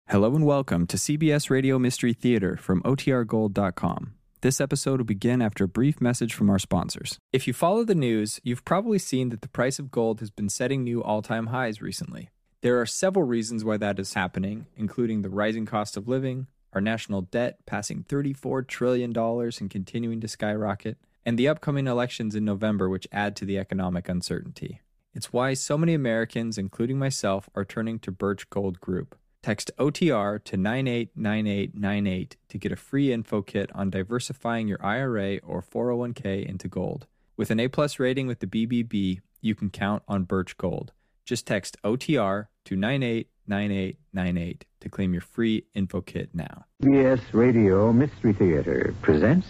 Hello and welcome to CBS Radio Mystery Theater from OTRGold.com. This episode will begin after a brief message from our sponsors. If you follow the news, you've probably seen that the price of gold has been setting new all-time highs recently. There are several reasons why that is happening, including the rising cost of living, our national debt passing $34 trillion and continuing to skyrocket, and the upcoming elections in November which add to the economic uncertainty. It's why so many Americans, including myself, are turning to Birch Gold Group. Text OTR to 989898 to get a free info kit on diversifying your IRA or 401k into gold. With an A+ rating with the BBB, you can count on Birch Gold. Just text OTR to 989898 to claim your free info kit now. CBS Radio Mystery Theater presents...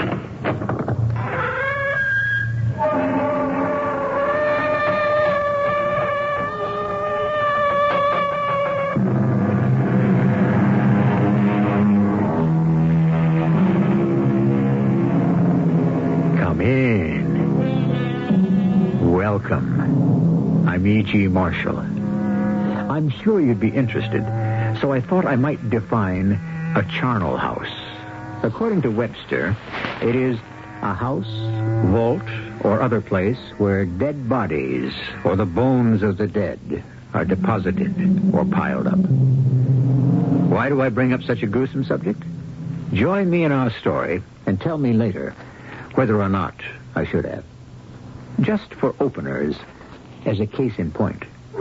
Welcome. I'm E.G. Marshall. I'm sure you'd be interested, so I thought I might define a charnel house. According to Webster, it is a house, vault, or other place where dead bodies or the bones of the dead are deposited or piled up. Why do I bring up such a gruesome subject? Join me in our story and tell me later whether or not I should have. Just for openers, as a case in point.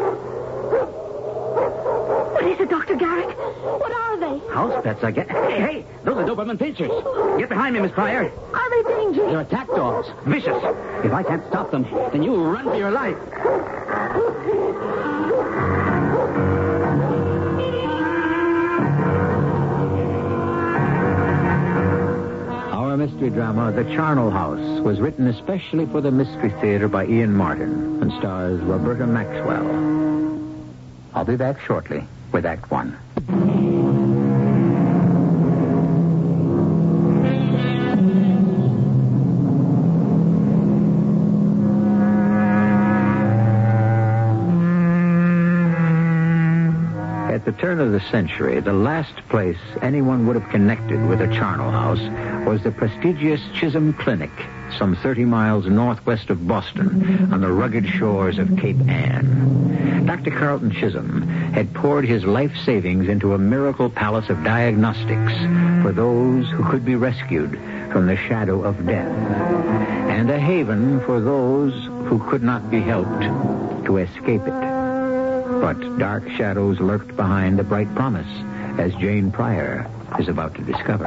What is it, Dr. Garrick? What are they? House pets, I guess. Hey, those are Doberman pinchers. Get behind me, Miss Pryor. Are they dangerous? They're attack dogs. Vicious. If I can't stop them, then you run for your life. Our mystery drama, The Charnel House, was written especially for the Mystery Theater by Ian Martin and stars Roberta Maxwell. I'll be back shortly with Act One. At the turn of the century, the last place anyone would have connected with a charnel house was the prestigious Chisholm Clinic, some 30 miles northwest of Boston, on the rugged shores of Cape Ann. Dr. Carlton Chisholm had poured his life savings into a miracle palace of diagnostics for those who could be rescued from the shadow of death, and a haven for those who could not be helped to escape it. But dark shadows lurked behind the bright promise, as Jane Pryor is about to discover.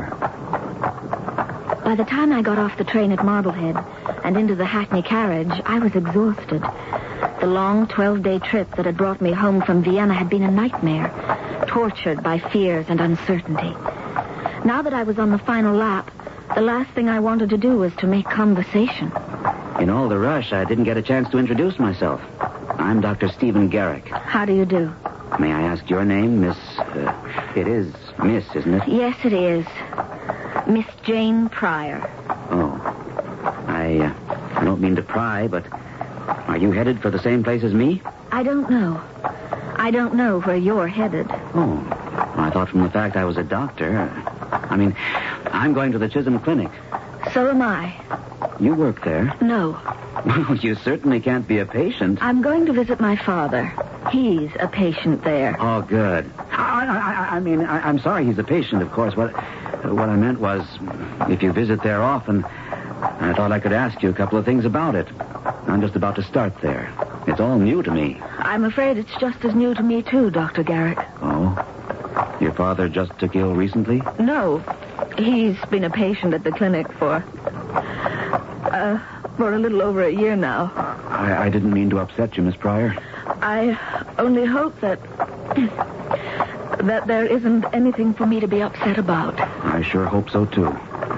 By the time I got off the train at Marblehead and into the Hackney carriage, I was exhausted. The long 12-day trip that had brought me home from Vienna had been a nightmare, tortured by fears and uncertainty. Now that I was on the final lap, the last thing I wanted to do was to make conversation. In all the rush, I didn't get a chance to introduce myself. I'm Dr. Stephen Garrick. How do you do? May I ask your name, Miss... it is Miss, isn't it? Yes, it is. Miss Jane Pryor. Oh. I don't mean to pry, but are you headed for the same place as me? I don't know. I don't know where you're headed. Oh. I thought from the fact I was a doctor... I'm going to the Chisholm Clinic. So am I. You work there? No. Well, you certainly can't be a patient. I'm going to visit my father. He's a patient there. Oh, good. I'm sorry he's a patient, of course. What I meant was, if you visit there often, I thought I could ask you a couple of things about it. I'm just about to start there. It's all new to me. I'm afraid it's just as new to me, too, Dr. Garrick. Oh? Your father just took ill recently? No. He's been a patient at the clinic for a little over a year now. I didn't mean to upset you, Miss Pryor. I only hope that there isn't anything for me to be upset about. I sure hope so, too.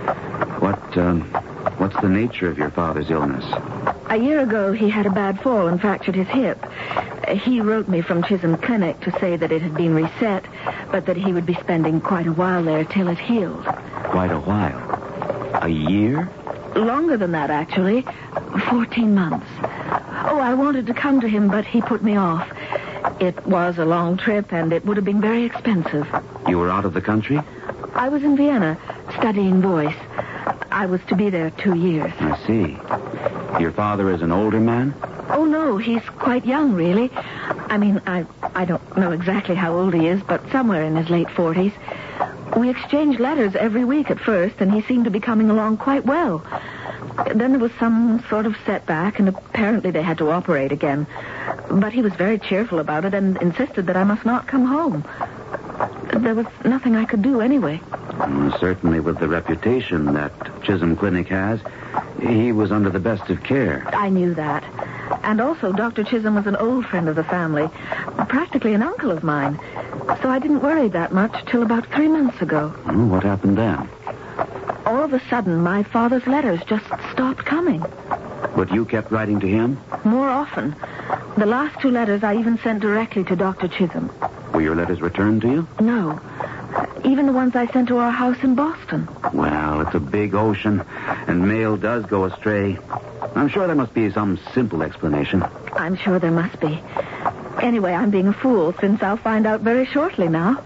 What's the nature of your father's illness? A year ago, he had a bad fall and fractured his hip. He wrote me from Chisholm Clinic to say that it had been reset, but that he would be spending quite a while there till it healed. Quite a while? A year? Longer than that, actually. 14 months. Oh, I wanted to come to him, but he put me off. It was a long trip, and it would have been very expensive. You were out of the country? I was in Vienna, studying voice. I was to be there 2 years. I see. Your father is an older man? Oh, no, he's quite young, really. I mean, I don't know exactly how old he is, but somewhere in his late 40s. We exchanged letters every week at first, and he seemed to be coming along quite well. Then there was some sort of setback, and apparently they had to operate again. But he was very cheerful about it and insisted that I must not come home. There was nothing I could do anyway. Certainly with the reputation that Chisholm Clinic has, he was under the best of care. I knew that. And also, Dr. Chisholm was an old friend of the family, practically an uncle of mine. So I didn't worry that much till about 3 months ago. What happened then? All of a sudden, my father's letters just stopped coming. But you kept writing to him? More often. The last 2 letters I even sent directly to Dr. Chisholm. Were your letters returned to you? No. Even the ones I sent to our house in Boston. Well, it's a big ocean, and mail does go astray. I'm sure there must be some simple explanation. I'm sure there must be. Anyway, I'm being a fool, since I'll find out very shortly now.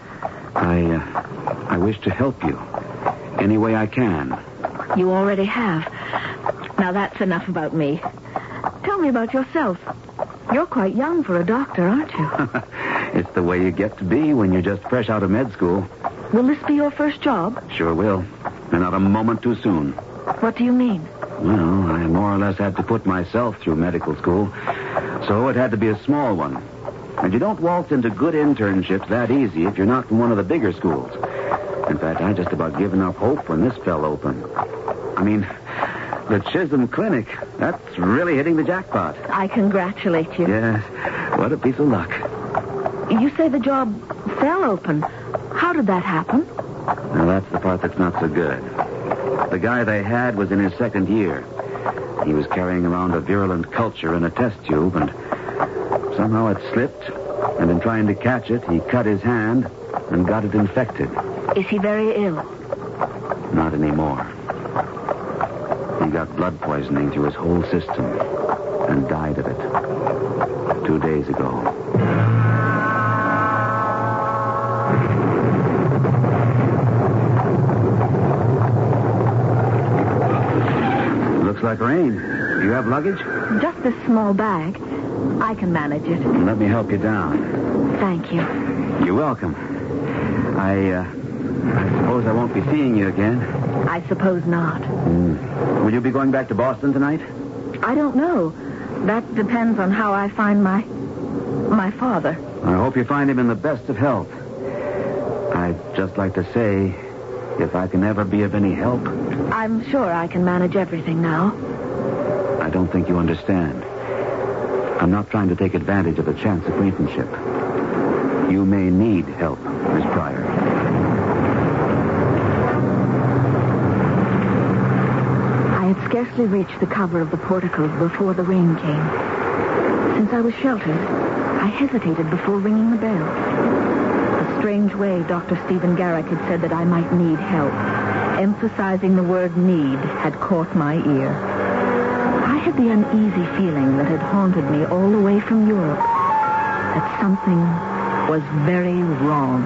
I wish to help you any way I can. You already have. Now that's enough about me. Tell me about yourself. You're quite young for a doctor, aren't you? It's the way you get to be when you're just fresh out of med school. Will this be your first job? Sure will. And not a moment too soon. What do you mean? Well, I more or less had to put myself through medical school, so it had to be a small one. And you don't waltz into good internships that easy if you're not from one of the bigger schools. In fact, I just about given up hope when this fell open. I mean, the Chisholm Clinic, that's really hitting the jackpot. I congratulate you. Yes, what a piece of luck. You say the job fell open. How did that happen? Now, that's the part that's not so good. The guy they had was in his 2nd year. He was carrying around a virulent culture in a test tube, and somehow it slipped, and in trying to catch it, he cut his hand and got it infected. Is he very ill? Not anymore. He got blood poisoning through his whole system and died of it 2 days ago. Looks like rain. Do you have luggage? Just this small bag. I can manage it. Let me help you down. Thank you. You're welcome. I suppose I won't be seeing you again. I suppose not. Will you be going back to Boston tonight? I don't know. That depends on how I find my father. I hope you find him in the best of health. I'd just like to say, if I can ever be of any help... I'm sure I can manage everything now. I don't think you understand. I'm not trying to take advantage of a chance acquaintanceship. You may need help, Miss Pryor. I had scarcely reached the cover of the portico before the rain came. Since I was sheltered, I hesitated before ringing the bell. The strange way Dr. Stephen Garrick had said that I might need help, emphasizing the word need, had caught my ear. I had the uneasy feeling that had haunted me all the way from Europe, that something was very wrong.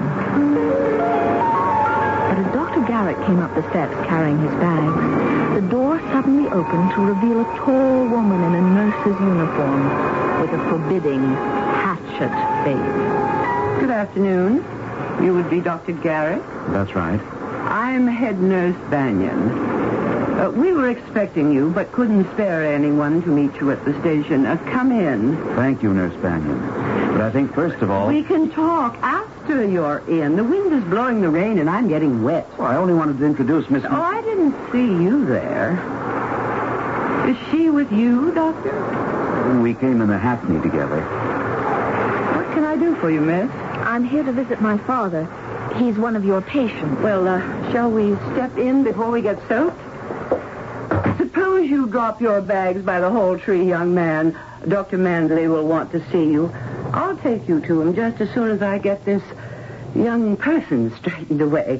But as Dr. Garrick came up the steps carrying his bags, the door suddenly opened to reveal a tall woman in a nurse's uniform with a forbidding, hatchet face. Good afternoon. You would be Dr. Garrick? That's right. I'm head nurse Banyan. We were expecting you, but couldn't spare anyone to meet you at the station. Come in. Thank you, Nurse Banyan. But I think, first of all... We can talk after you're in. The wind is blowing the rain, and I'm getting wet. Well, I only wanted to introduce Miss... Oh, I didn't see you there. Is she with you, Doctor? We came in the Hackney together. What can I do for you, miss? I'm here to visit my father. He's one of your patients. Well, shall we step in before we get soaked? Suppose you drop your bags by the hall tree, young man. Dr. Mandley will want to see you. I'll take you to him just as soon as I get this young person straightened away.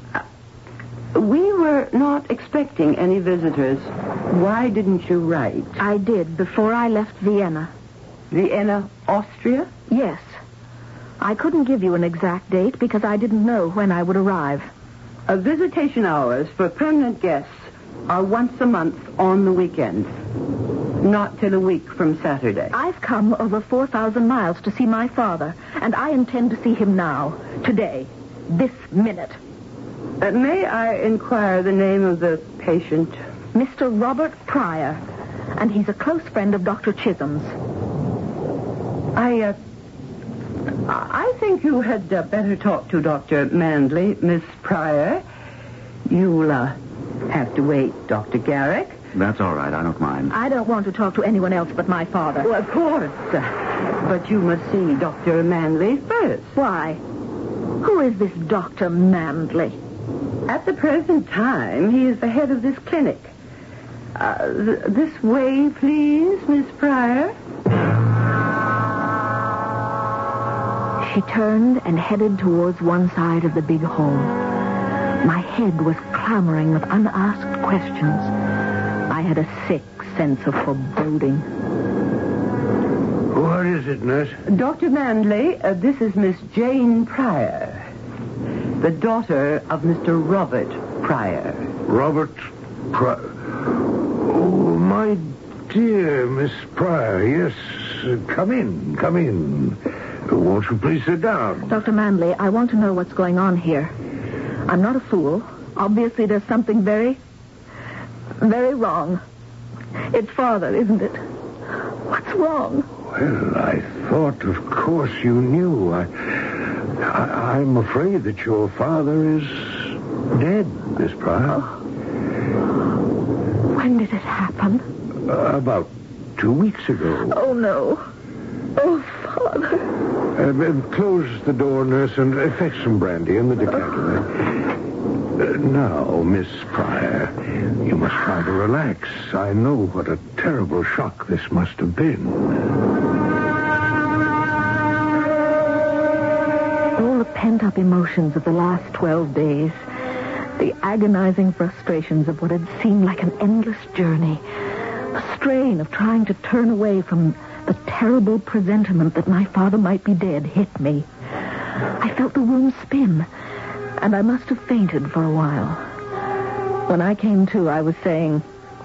We were not expecting any visitors. Why didn't you write? I did before I left Vienna. Vienna, Austria? Yes. I couldn't give you an exact date because I didn't know when I would arrive. Visitation hours for permanent guests are once a month on the weekends. Not till a week from Saturday. I've come over 4,000 miles to see my father, and I intend to see him now, today, this minute. May I inquire the name of the patient? Mr. Robert Pryor, and he's a close friend of Dr. Chisholm's. I think you had better talk to Dr. Manley, Miss Pryor. You'll have to wait, Dr. Garrick. That's all right. I don't mind. I don't want to talk to anyone else but my father. Well, of course. But you must see Dr. Manley first. Why? Who is this Dr. Manley? At the present time, he is the head of this clinic. This way, please, Miss Pryor. She turned and headed towards one side of the big hall. My head was clamoring with unasked questions. I had a sick sense of foreboding. What is it, nurse? Dr. Manley, this is Miss Jane Pryor, the daughter of Mr. Robert Pryor. Robert Pryor. Oh, my dear Miss Pryor. Yes, come in, come in. Won't you please sit down? Dr. Manley, I want to know what's going on here. I'm not a fool. Obviously, there's something very, very wrong. It's father, isn't it? What's wrong? Well, I thought, of course, you knew. I'm afraid that your father is dead, Miss Pryor. When did it happen? About 2 weeks ago. Oh, no. Oh, Father. Close the door, nurse, and fetch some brandy in the decanter. Now, Miss Pryor, you must try to relax. I know what a terrible shock this must have been. All the pent-up emotions of the last 12 days, the agonizing frustrations of what had seemed like an endless journey, the strain of trying to turn away from the terrible presentiment that my father might be dead hit me. I felt the room spin, and I must have fainted for a while. When I came to, I was saying,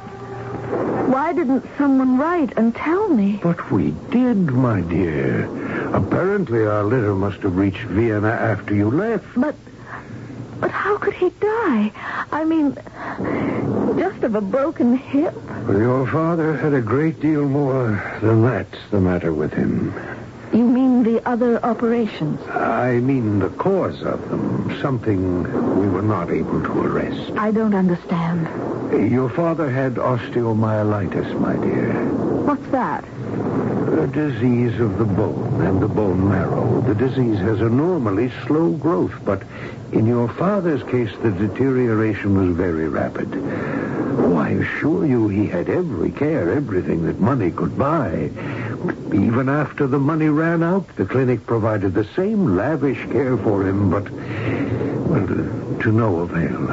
why didn't someone write and tell me? But we did, my dear. Apparently our letter must have reached Vienna after you left. But how could he die? I mean, just of a broken hip? Well, your father had a great deal more than that's the matter with him. You mean the other operations? I mean the cause of them. Something we were not able to arrest. I don't understand. Your father had osteomyelitis, my dear. What's that? A disease of the bone and the bone marrow. The disease has a normally slow growth, but in your father's case, the deterioration was very rapid. Oh, I assure you he had every care, everything that money could buy. Even after the money ran out, the clinic provided the same lavish care for him, but, well, to no avail.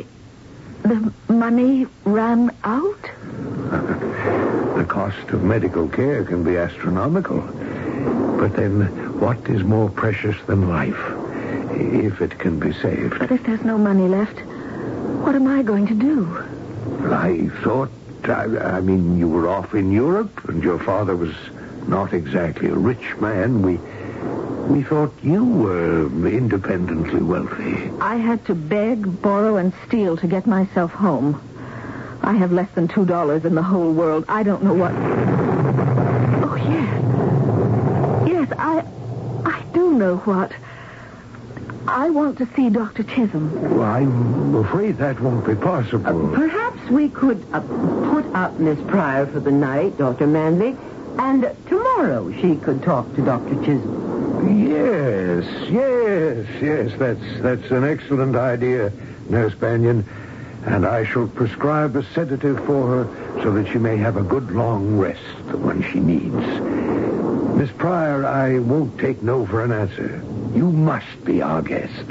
The money ran out? The cost of medical care can be astronomical. But then, what is more precious than life, if it can be saved? But if there's no money left, what am I going to do? I thought, I mean, you were off in Europe, and your father was not exactly a rich man. We thought you were independently wealthy. I had to beg, borrow, and steal to get myself home. I have less than $2 in the whole world. I don't know what... Oh, yes. Yes, I do know what. I want to see Dr. Chisholm. Well, I'm afraid that won't be possible. Perhaps we could put up Miss Pryor for the night, Dr. Manley, and tomorrow she could talk to Dr. Chisholm. Yes. That's an excellent idea, Nurse Bannion. And I shall prescribe a sedative for her so that she may have a good long rest when she needs. Miss Pryor, I won't take no for an answer. You must be our guest.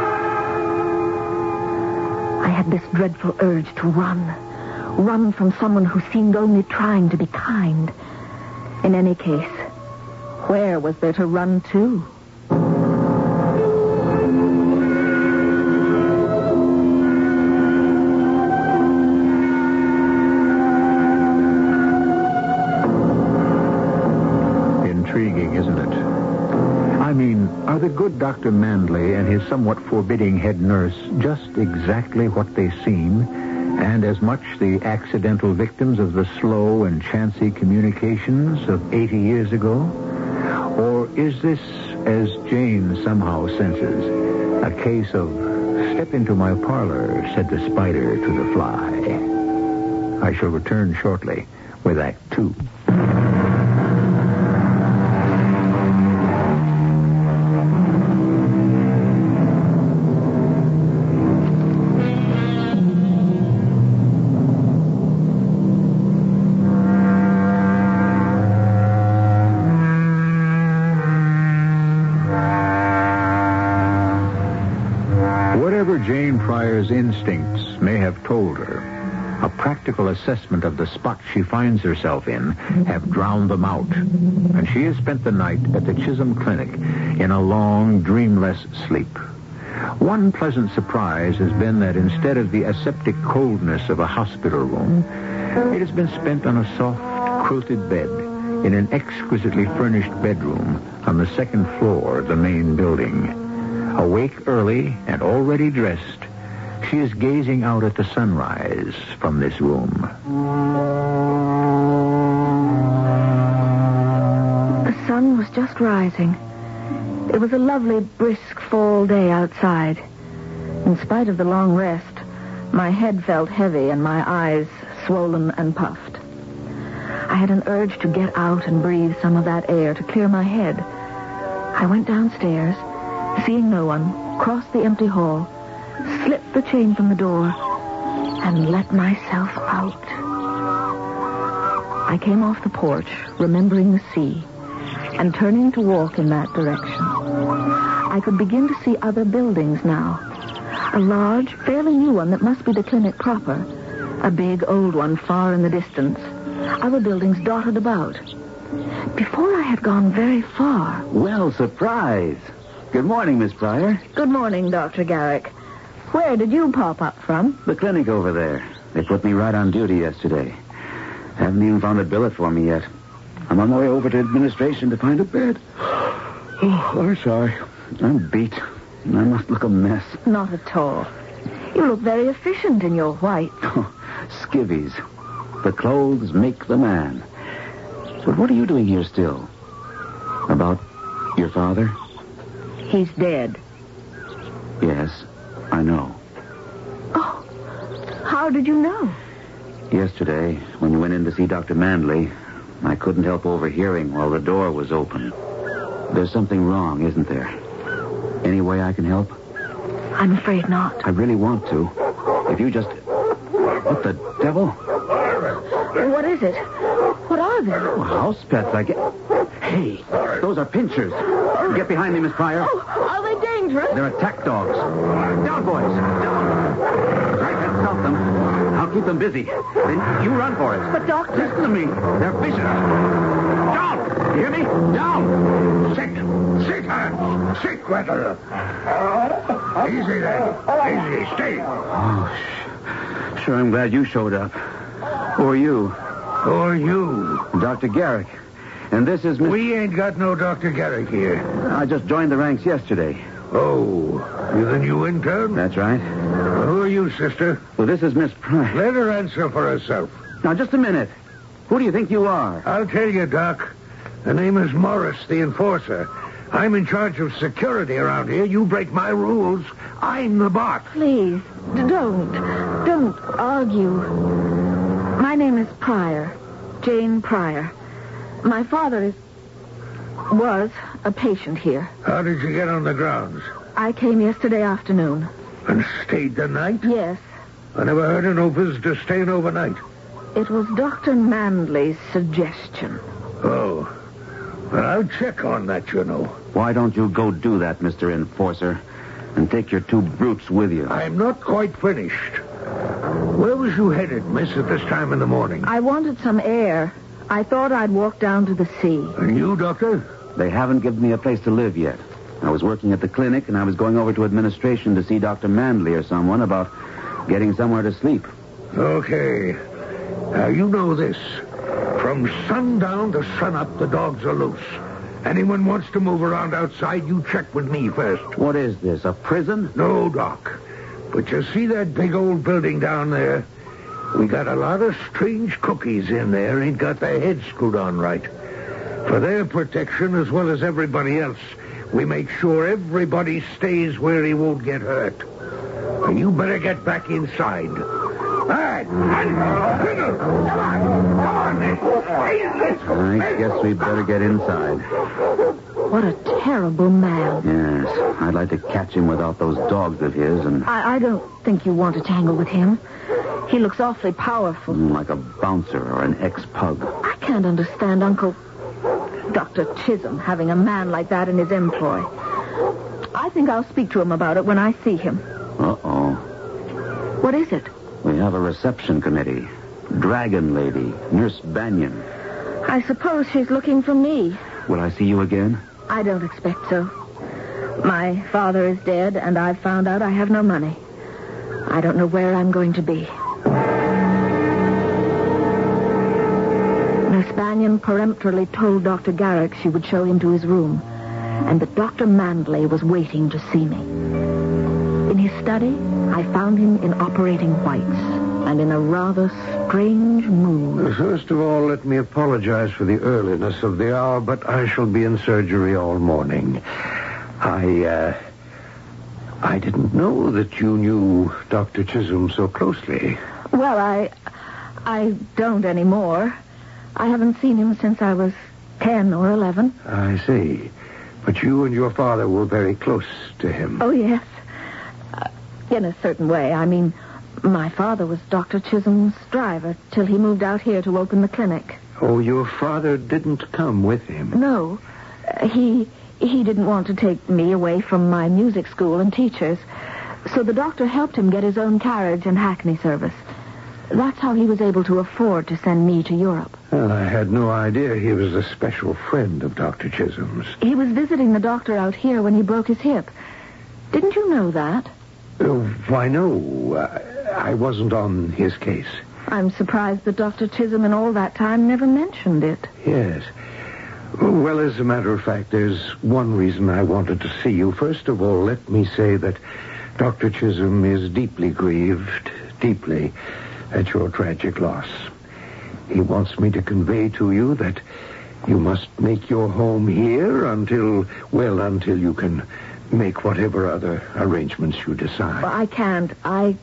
I had this dreadful urge to run. Run from someone who seemed only trying to be kind. In any case, where was there to run to? good Dr. Mandley and his somewhat forbidding head nurse just exactly what they seem, and as much the accidental victims of the slow and chancy communications of 80 years ago? Or is this, as Jane somehow senses, a case of step into my parlor, said the spider to the fly? I shall return shortly with Act 2. Jane Pryor's instincts may have told her, a practical assessment of the spot she finds herself in have drowned them out, and she has spent the night at the Chisholm Clinic in a long, dreamless sleep. One pleasant surprise has been that instead of the aseptic coldness of a hospital room, it has been spent on a soft, quilted bed in an exquisitely furnished bedroom on the second floor of the main building. Awake early and already dressed, she is gazing out at the sunrise from this room. The sun was just rising. It was a lovely, brisk fall day outside. In spite of the long rest, my head felt heavy and my eyes swollen and puffed. I had an urge to get out and breathe some of that air to clear my head. I went downstairs. Seeing no one, crossed the empty hall, slipped the chain from the door, and let myself out. I came off the porch, remembering the sea, and turning to walk in that direction. I could begin to see other buildings now. A large, fairly new one that must be the clinic proper. A big, old one far in the distance. Other buildings dotted about. Before I had gone very far... Well, surprise! Good morning, Miss Pryor. Good morning, Dr. Garrick. Where did you pop up from? The clinic over there. They put me right on duty yesterday. Haven't even found a billet for me yet. I'm on my way over to administration to find a bed. Oh, I'm sorry. I'm beat. I must look a mess. Not at all. You look very efficient in your white. Oh, skivvies. The clothes make the man. But what are you doing here still? About your father? He's dead. Yes, I know. Oh, how did you know? Yesterday, when you went in to see Dr. Mandley, I couldn't help overhearing while the door was open. There's something wrong, isn't there? Any way I can help? I'm afraid not. I really want to. If you just... What the devil? What is it? What are they? Oh, house pets, I guess. Hey, those are pinchers. Get behind me, Miss Pryor. Oh, are they dangerous? They're attack dogs. Down, boys. Down. I can't stop them. I'll keep them busy. Then you run for it. But, Doctor... Listen to me. They're vicious. Down. You hear me? Down. Sit, hands. Sit, Gretel. Easy, then. Easy. Stay. Oh, sure, I'm glad you showed up. Who are you? Who are you? Dr. Garrick. And this is Miss... We ain't got no Dr. Garrick here. I just joined the ranks yesterday. Oh, you're the new intern? That's right. Who are you, sister? Well, this is Miss Pryor. Let her answer for herself. Now, just a minute. Who do you think you are? I'll tell you, Doc. The name is Morris, the enforcer. I'm in charge of security around here. You break my rules, I'm the boss. Please, don't argue. My name is Pryor, Jane Pryor. My father was a patient here. How did you get on the grounds? I came yesterday afternoon. And stayed the night? Yes. I never heard of no visitor staying overnight. It was Dr. Mandley's suggestion. Oh. Well, I'll check on that, you know. Why don't you go do that, Mr. Enforcer, and take your two brutes with you? I'm not quite finished. Where was you headed, miss, at this time in the morning? I wanted some air. I thought I'd walk down to the sea. And you, Doctor? They haven't given me a place to live yet. I was working at the clinic, and I was going over to administration to see Dr. Mandley or someone about getting somewhere to sleep. Okay. Now, you know this. From sundown to sunup, the dogs are loose. Anyone wants to move around outside, you check with me first. What is this, a prison? No, Doc. But you see that big old building down there? We got a lot of strange cookies in there. Ain't got their heads screwed on right. For their protection, as well as everybody else, we make sure everybody stays where he won't get hurt. And you better get back inside. All right. Come on. I guess we better get inside. What a terrible man. Yes, I'd like to catch him without those dogs of his and... I don't think you want to tangle with him. He looks awfully powerful. like a bouncer or an ex-pug. I can't understand Uncle Dr. Chisholm having a man like that in his employ. I think I'll speak to him about it when I see him. Uh-oh. What is it? We have a reception committee. Dragon Lady, Nurse Banyan. I suppose she's looking for me. Will I see you again? I don't expect so. My father is dead, and I've found out I have no money. I don't know where I'm going to be. Nurse Banyan peremptorily told Dr. Garrick she would show him to his room, and that Dr. Mandley was waiting to see me. In his study, I found him in operating whites, and in a rather strange mood. First of all, let me apologize for the earliness of the hour, but I shall be in surgery all morning. I didn't know that you knew Dr. Chisholm so closely. Well, I don't anymore. I haven't seen him since I was 10 or 11. I see. But you and your father were very close to him. Oh, yes. In a certain way. I mean, my father was Dr. Chisholm's driver till he moved out here to open the clinic. Oh, your father didn't come with him? No. He didn't want to take me away from my music school and teachers. So the doctor helped him get his own carriage and hackney service. That's how he was able to afford to send me to Europe. Well, I had no idea he was a special friend of Dr. Chisholm's. He was visiting the doctor out here when he broke his hip. Didn't you know that? Why, no. I wasn't on his case. I'm surprised that Dr. Chisholm in all that time never mentioned it. Yes. Well, as a matter of fact, there's one reason I wanted to see you. First of all, let me say that Dr. Chisholm is deeply grieved, deeply, at your tragic loss. He wants me to convey to you that you must make your home here until you can make whatever other arrangements you decide. Well, I can't. I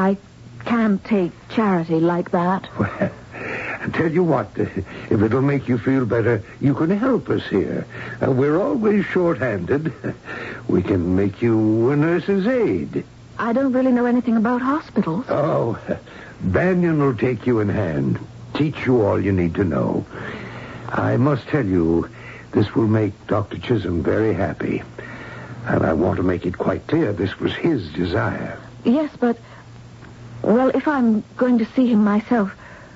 can't take charity like that. Well, I tell you what, if it'll make you feel better, you can help us here. We're always short-handed. We can make you a nurse's aide. I don't really know anything about hospitals. Oh, Banyan will take you in hand, teach you all you need to know. I must tell you, this will make Dr. Chisholm very happy. And I want to make it quite clear this was his desire. Yes, but... Well, if I'm going to see him myself,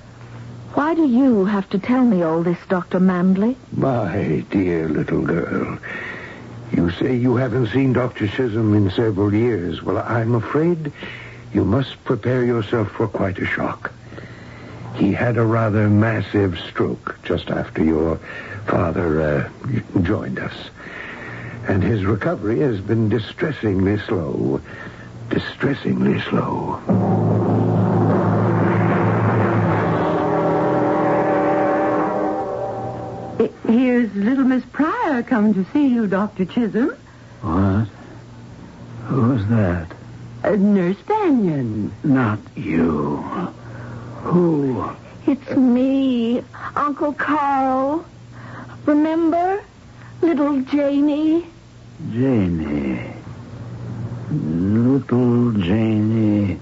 why do you have to tell me all this, Dr. Mandley? My dear little girl, you say you haven't seen Dr. Chisholm in several years. Well, I'm afraid you must prepare yourself for quite a shock. He had a rather massive stroke just after your father joined us. And his recovery has been distressingly slow. Distressingly slow. Here's little Miss Pryor come to see you, Dr. Chisholm. What? Who's that? Nurse Banyan. Not you. Who? It's me, Uncle Carl. Remember? Little Janie. Janie. Little Janie.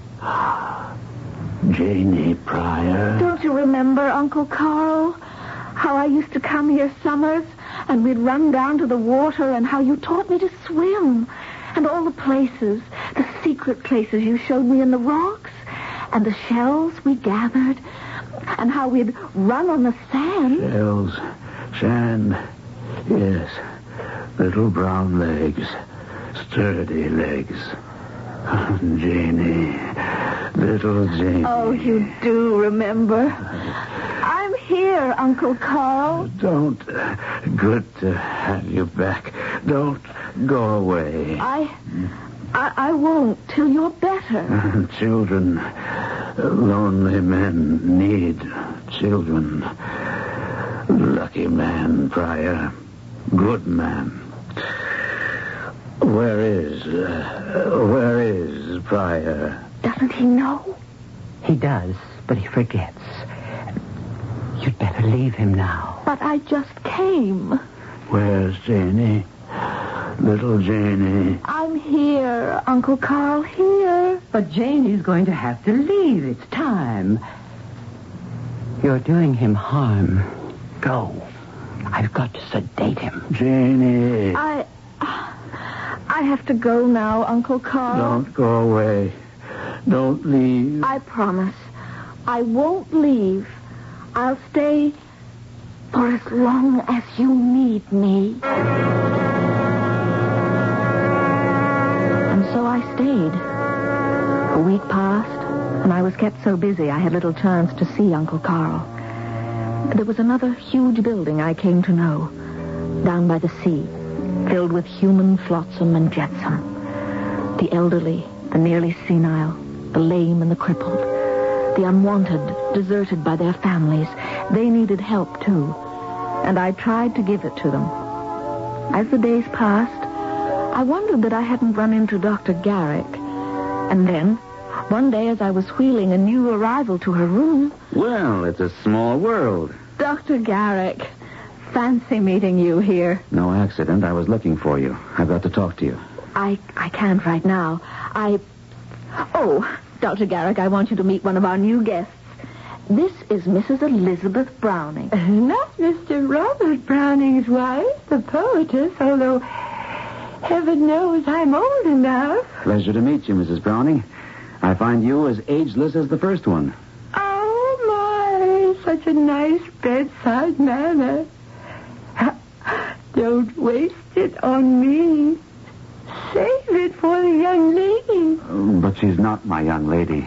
Janie Pryor. Don't you remember, Uncle Carl? How I used to come here summers, and we'd run down to the water, and how you taught me to swim. And all the places, the secret places you showed me in the rocks, and the shells we gathered, and how we'd run on the sand. Shells. Sand. Yes. Little brown legs. Sturdy legs. Janie. Little Janie. Oh, you do remember. I'm here. here, Uncle Carl. Don't. Good to have you back. Don't go away. I won't till you're better. Children, lonely men need children. Lucky man, Pryor. Good man. Where is Pryor? Doesn't he know? He does, but he forgets. You'd better leave him now. But I just came. Where's Janie? Little Janie. I'm here, Uncle Carl, here. But Janie's going to have to leave. It's time. You're doing him harm. Go. I've got to sedate him. Janie. I have to go now, Uncle Carl. Don't go away. Don't leave. I promise. I won't leave. I'll stay for as long as you need me. And so I stayed. A week passed, and I was kept so busy I had little chance to see Uncle Carl. There was another huge building I came to know, down by the sea, filled with human flotsam and jetsam. The elderly, the nearly senile, the lame and the crippled, the unwanted, deserted by their families. They needed help, too, and I tried to give it to them. As the days passed, I wondered that I hadn't run into Dr. Garrick. And then, one day as I was wheeling a new arrival to her room... Well, it's a small world. Dr. Garrick, fancy meeting you here. No accident. I was looking for you. I've got to talk to you. I can't right now. Oh, Dr. Garrick, I want you to meet one of our new guests. This is Mrs. Elizabeth Browning. Not Mr. Robert Browning's wife, the poetess, although heaven knows I'm old enough. Pleasure to meet you, Mrs. Browning. I find you as ageless as the first one. Oh, my, such a nice bedside manner. Don't waste it on me. Save it for the young lady. But she's not my young lady.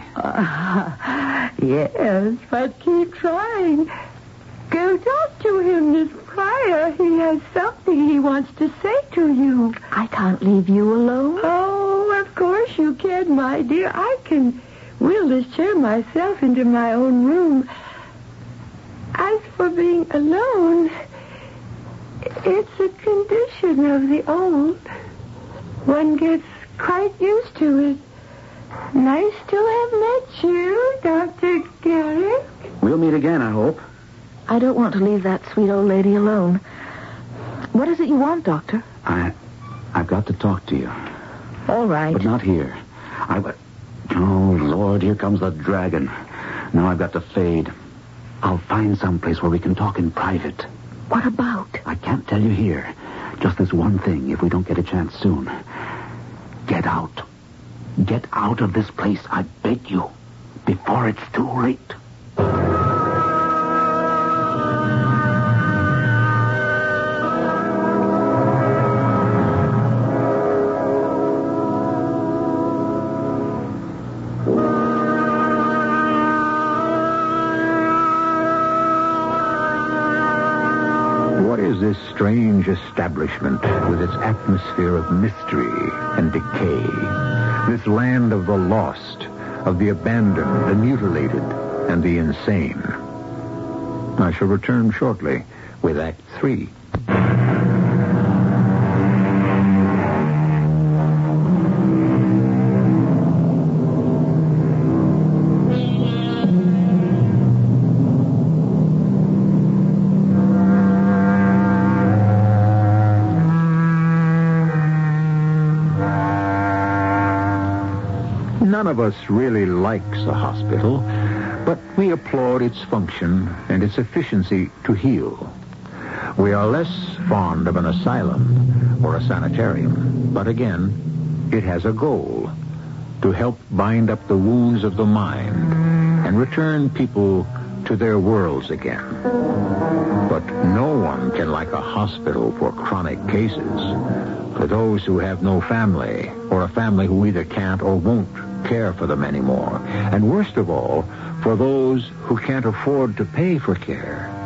Yes, but keep trying. Go talk to him, Miss Pryor. He has something he wants to say to you. I can't leave you alone. Oh, of course you can, my dear. I can wheel this chair myself into my own room. As for being alone, it's a condition of the old. One gets quite used to it. Nice to have met you, Dr. Garrick. We'll meet again, I hope. I don't want to leave that sweet old lady alone. What is it you want, Doctor? I've got to talk to you. All right. But not here. Oh, Lord, here comes the dragon. Now I've got to fade. I'll find someplace where we can talk in private. What about? I can't tell you here. Just this one thing, if we don't get a chance soon. Get out. Get out of this place, I beg you, before it's too late. This strange establishment with its atmosphere of mystery and decay. This land of the lost, of the abandoned, the mutilated, and the insane. I shall return shortly with Act 3. None of us really likes a hospital, but we applaud its function and its efficiency to heal. We are less fond of an asylum or a sanitarium, but again, it has a goal: to help bind up the wounds of the mind and return people to their worlds again. But no one can like a hospital for chronic cases, for those who have no family, or a family who either can't or won't care for them anymore. And worst of all, for those who can't afford to pay for care.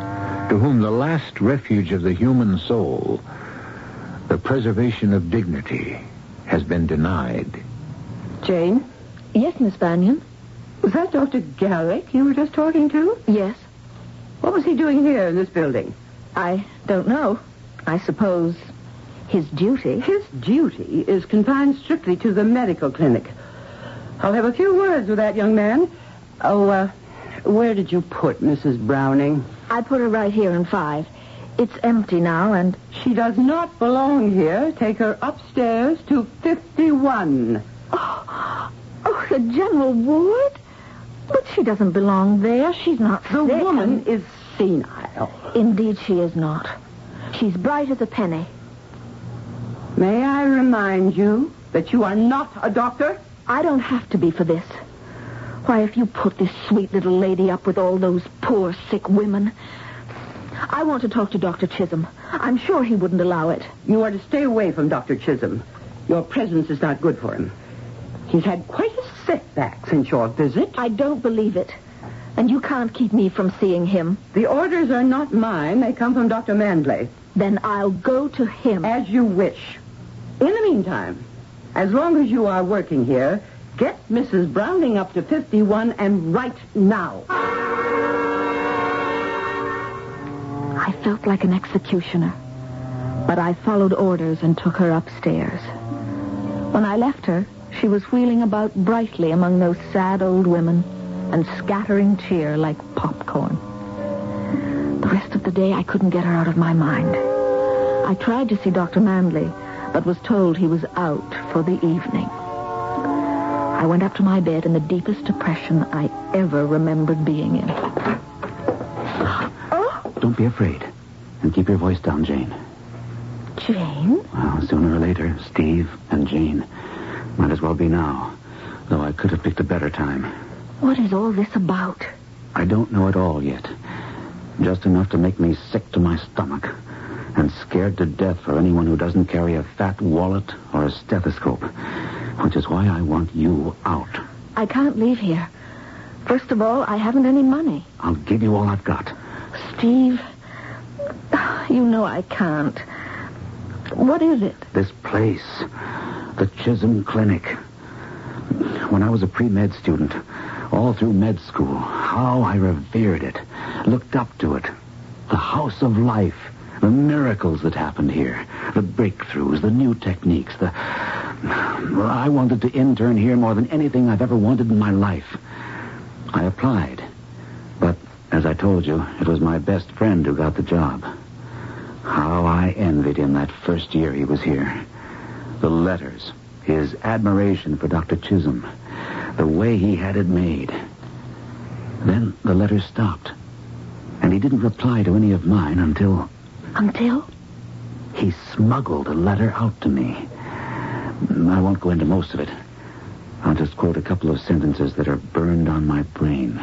to whom the last refuge of the human soul, the preservation of dignity, has been denied. Jane? Yes, Miss Banyan? Was that Dr. Garrick you were just talking to? Yes. What was he doing here in this building? I don't know. I suppose his duty. His duty is confined strictly to the medical clinic. I'll have a few words with that young man. Oh, where did you put Mrs. Browning? I put her right here in 5. It's empty now, and... She does not belong here. Take her upstairs to 51. Oh, the general ward? But she doesn't belong there. She's not The sick. woman is senile. Indeed she is not. She's bright as a penny. May I remind you that you are not a doctor? I don't have to be for this. Why, if you put this sweet little lady up with all those poor, sick women... I want to talk to Dr. Chisholm. I'm sure he wouldn't allow it. You are to stay away from Dr. Chisholm. Your presence is not good for him. He's had quite a setback since your visit. I don't believe it. And you can't keep me from seeing him. The orders are not mine. They come from Dr. Mandley. Then I'll go to him. As you wish. In the meantime, as long as you are working here, get Mrs. Browning up to 51 and right now. I felt like an executioner. But I followed orders and took her upstairs. When I left her, she was wheeling about brightly among those sad old women and scattering cheer like popcorn. The rest of the day, I couldn't get her out of my mind. I tried to see Dr. Mandley, but was told he was out for the evening. I went up to my bed in the deepest depression I ever remembered being in. Oh! Don't be afraid. And keep your voice down, Jane. Jane? Well, sooner or later, Steve and Jane. Might as well be now. Though I could have picked a better time. What is all this about? I don't know it all yet. Just enough to make me sick to my stomach. And scared to death for anyone who doesn't carry a fat wallet or a stethoscope. Which is why I want you out. I can't leave here. First of all, I haven't any money. I'll give you all I've got. Steve, you know I can't. What is it? This place. The Chisholm Clinic. When I was a pre-med student, all through med school, how I revered it. Looked up to it. The house of life. The miracles that happened here. The breakthroughs, the new techniques, I wanted to intern here more than anything I've ever wanted in my life. I applied. But, as I told you, it was my best friend who got the job. How I envied him that first year he was here. The letters, his admiration for Dr. Chisholm, the way he had it made. Then the letters stopped. And he didn't reply to any of mine until... Until? He smuggled a letter out to me. I won't go into most of it. I'll just quote a couple of sentences that are burned on my brain.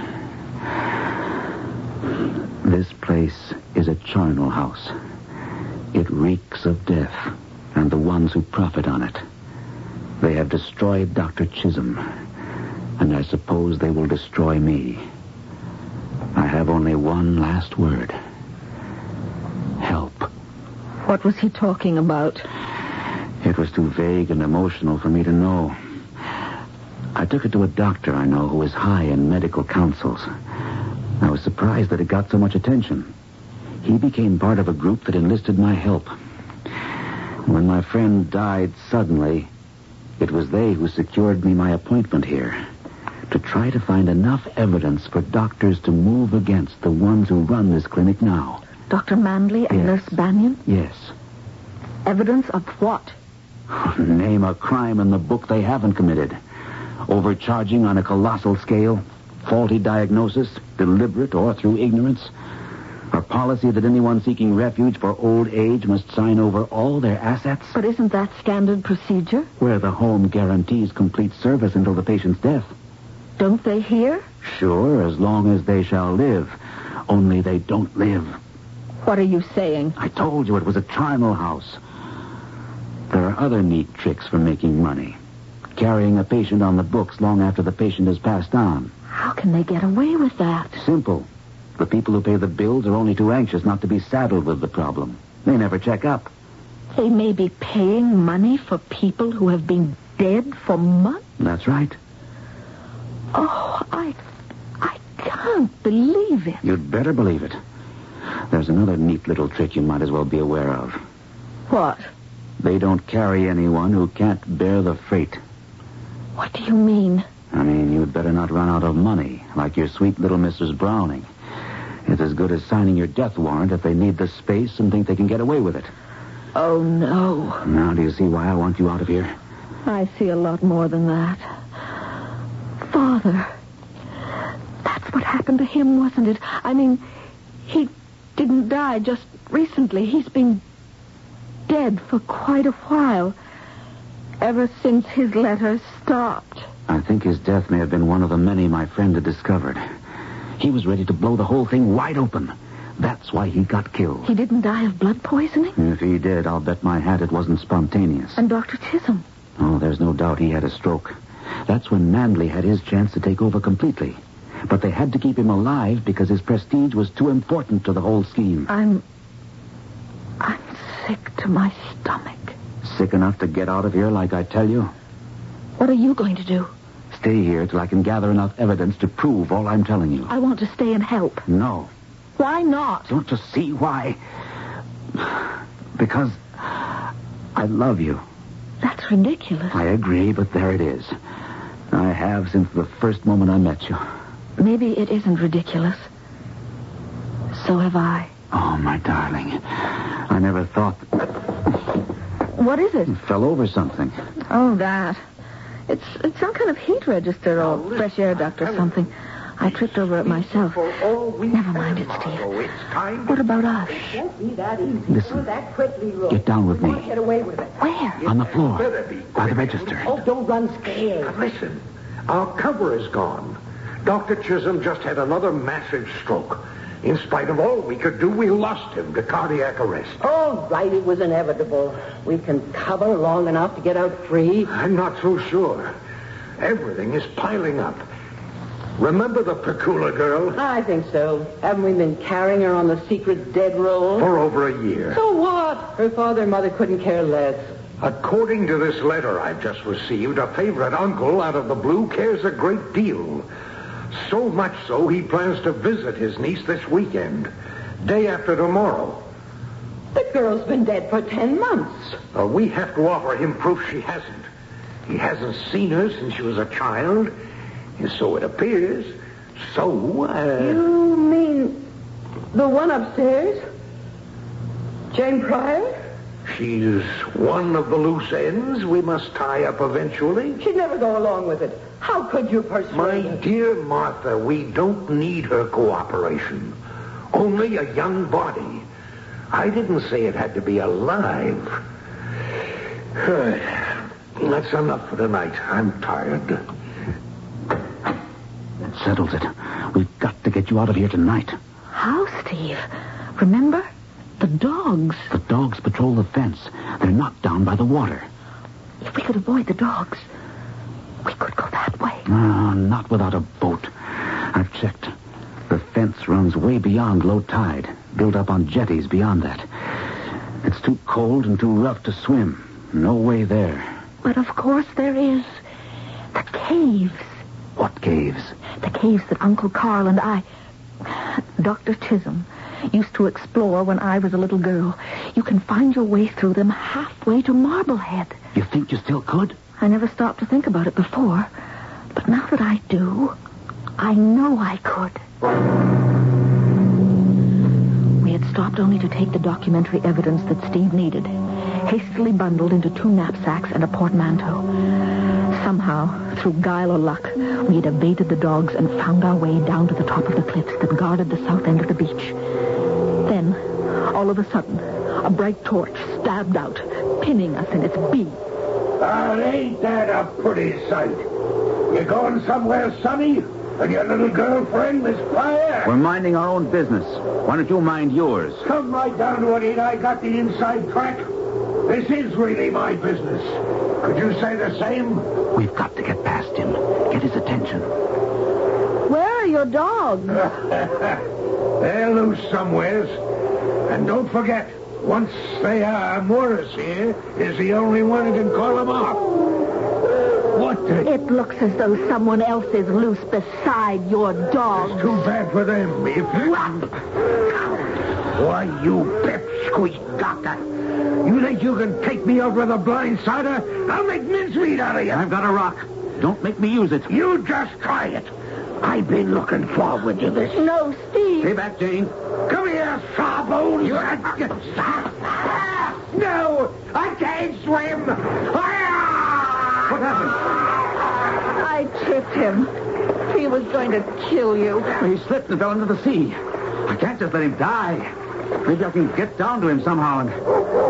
This place is a charnel house. It reeks of death and the ones who profit on it. They have destroyed Dr. Chisholm, and I suppose they will destroy me. I have only one last word. Help. What was he talking about? It was too vague and emotional for me to know. I took it to a doctor I know who is high in medical councils. I was surprised that it got so much attention. He became part of a group that enlisted my help. When my friend died suddenly, it was they who secured me my appointment here, to try to find enough evidence for doctors to move against the ones who run this clinic now. Dr. Mandley and Yes. Nurse Banyan? Yes. Evidence of what? Name a crime in the book they haven't committed. Overcharging on a colossal scale, faulty diagnosis, deliberate or through ignorance, a policy that anyone seeking refuge for old age must sign over all their assets, But isn't that standard procedure? where the home guarantees complete service until the patient's death. Don't they hear? Sure, as long as they shall live. Only they don't live. What are you saying? I told you it was a charnel house. There are other neat tricks for making money. Carrying a patient on the books long after the patient has passed on. How can they get away with that? Simple. The people who pay the bills are only too anxious not to be saddled with the problem. They never check up. They may be paying money for people who have been dead for months. That's right. Oh, I can't believe it. You'd better believe it. There's another neat little trick you might as well be aware of. What? They don't carry anyone who can't bear the freight. What do you mean? I mean, you'd better not run out of money, like your sweet little Mrs. Browning. It's as good as signing your death warrant if they need the space and think they can get away with it. Oh, no. Now, do you see why I want you out of here? I see a lot more than that. Father. That's what happened to him, wasn't it? I mean, he didn't die just recently. He's been dead for quite a while. Ever since his letters stopped. I think his death may have been one of the many my friend had discovered. He was ready to blow the whole thing wide open. That's why he got killed. He didn't die of blood poisoning? If he did, I'll bet my hat it wasn't spontaneous. And Dr. Chisholm? Oh, there's no doubt he had a stroke. That's when Manley had his chance to take over completely. But they had to keep him alive because his prestige was too important to the whole scheme. I'm sick to my stomach. Sick enough to get out of here like I tell you? What are you going to do? Stay here till I can gather enough evidence to prove all I'm telling you. I want to stay and help. No. Why not? Don't you see why? Because I love you. That's ridiculous. I agree, but there it is. I have since the first moment I met you. Maybe it isn't ridiculous. So have I. Oh, my darling. I never thought... What is it? Fell over something. Oh, that. It's some kind of heat register or fresh air duct or something. I tripped over it myself. Never mind it, Steve. What about us? Listen. Get down with me. Where? On the floor. By the register. Oh, don't run scared. Listen, our cover is gone. Dr. Chisholm just had another massive stroke. In spite of all we could do, we lost him to cardiac arrest. All right, it was inevitable. We can cover long enough to get out free. I'm not so sure. Everything is piling up. Remember the Pecula girl? I think so. Haven't we been carrying her on the secret dead roll? For over a year. So what? Her father and mother couldn't care less. According to this letter I've just received, a favorite uncle out of the blue cares a great deal. So much so, he plans to visit his niece this weekend. Day after tomorrow. The girl's been dead for 10 months. We have to offer him proof she hasn't. He hasn't seen her since she was a child, and so it appears. So, You mean the one upstairs? Jane Pryor? She's one of the loose ends we must tie up eventually. She'd never go along with it. How could you persuade My her? dear Martha, we don't need her cooperation. Only a young body. I didn't say it had to be alive. Good. That's enough for tonight. I'm tired. That settles it. We've got to get you out of here tonight. How, Steve? Remember? The dogs. The dogs patrol the fence. They're knocked down by the water. If we could avoid the dogs, we could go that way. Not without a boat. I've checked. The fence runs way beyond low tide, built up on jetties beyond that. It's too cold and too rough to swim. No way there. But of course there is. The caves. What caves? The caves that Uncle Carl and I, Dr. Chisholm, used to explore when I was a little girl. You can find your way through them halfway to Marblehead. You think you still could? I never stopped to think about it before. But now that I do, I know I could. We had stopped only to take the documentary evidence that Steve needed, hastily bundled into 2 knapsacks and a portmanteau. Somehow, through guile or luck, we had evaded the dogs and found our way down to the top of the cliffs that guarded the south end of the beach. Then, all of a sudden, a bright torch stabbed out, pinning us in its beam. Ain't that a pretty sight? You going somewhere sunny? And your little girlfriend, Miss Pryor? We're minding our own business. Why don't you mind yours? Come right down to it, ain't I got the inside track? This is really my business. Could you say the same? We've got to get past him. Get his attention. Where are your dogs? They're loose somewheres. And don't forget, once they are, Morris here is the only one who can call them off. What the... It looks as though someone else is loose beside your dog. It's too bad for them. If you... Why, you pipsqueak doctor. You think you can take me out with a blindsider? I'll make mincemeat out of you. I've got a rock. Don't make me use it. You just try it. I've been looking forward to this. No, Steve. Stay back, Jane. Come here, sawbones. No, I can't swim. What happened? I tripped him. He was going to kill you. He slipped and fell into the sea. I can't just let him die. Maybe I can get down to him somehow and...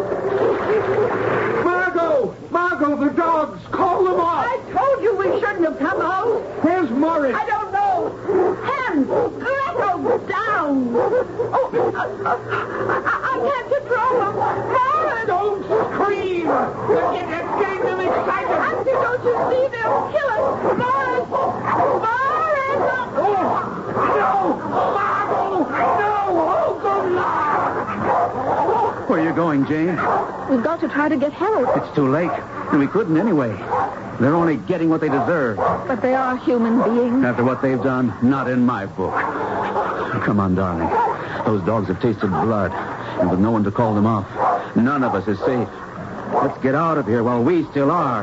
Margot, the dogs. Call them off. I told you we shouldn't have come out. Where's Morris? I don't know. Hands, Greco, down. Oh, I can't control them. Morris! Don't scream. They're getting them excited. Auntie, don't you see? They'll kill us. Morris! Morris! No! Margot! No! Oh, good Lord! Where are you going, Jane? We've got to try to get help. It's too late. And we couldn't anyway. They're only getting what they deserve. But they are human beings. After what they've done, not in my book. Come on, darling. Those dogs have tasted blood. And with no one to call them off, none of us is safe. Let's get out of here while we still are.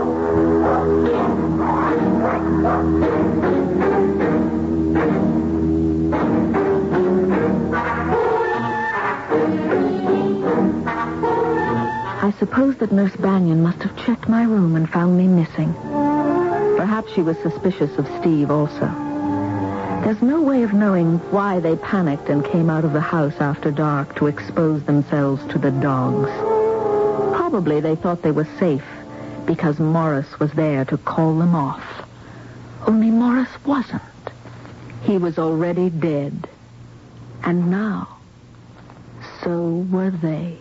I suppose that Nurse Banyan must have checked my room and found me missing. Perhaps she was suspicious of Steve also. There's no way of knowing why they panicked and came out of the house after dark to expose themselves to the dogs. Probably they thought they were safe because Morris was there to call them off. Only Morris wasn't. He was already dead. And now, so were they.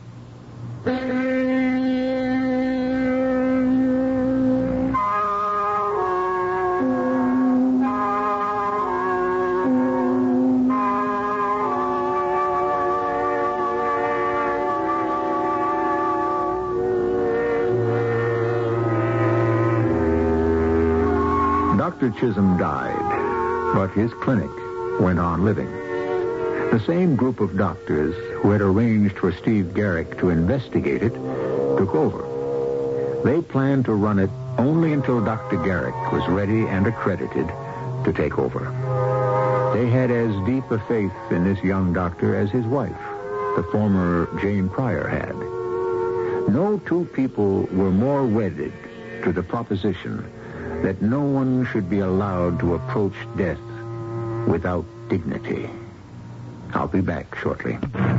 Dr. Chisholm died, but his clinic went on living. The same group of doctors who had arranged for Steve Garrick to investigate it took over. They planned to run it only until Dr. Garrick was ready and accredited to take over. They had as deep a faith in this young doctor as his wife, the former Jane Pryor, had. No two people were more wedded to the proposition that no one should be allowed to approach death without dignity. I'll be back shortly.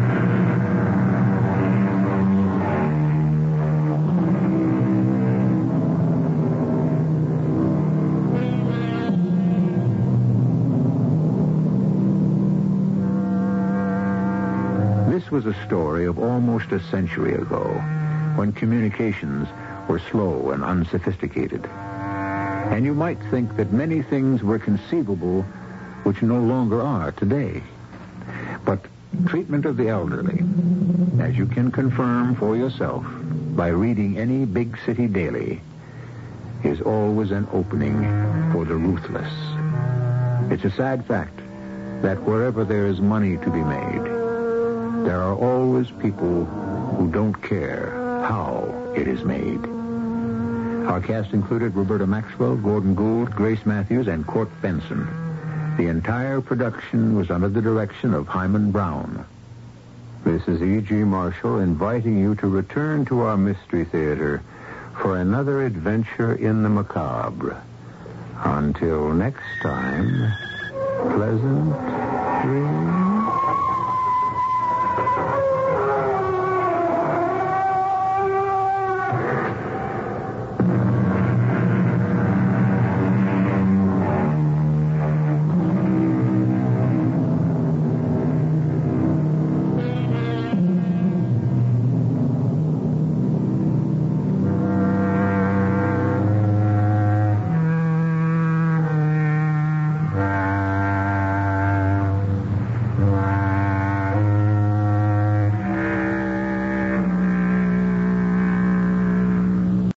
This was a story of almost a century ago, when communications were slow and unsophisticated. And you might think that many things were conceivable which no longer are today. But treatment of the elderly, as you can confirm for yourself by reading any big city daily, is always an opening for the ruthless. It's a sad fact that wherever there is money to be made, there are always people who don't care how it is made. Our cast included Roberta Maxwell, Gordon Gould, Grace Matthews, and Court Benson. The entire production was under the direction of Hyman Brown. This is E.G. Marshall inviting you to return to our Mystery Theater for another adventure in the macabre. Until next time, pleasant dreams.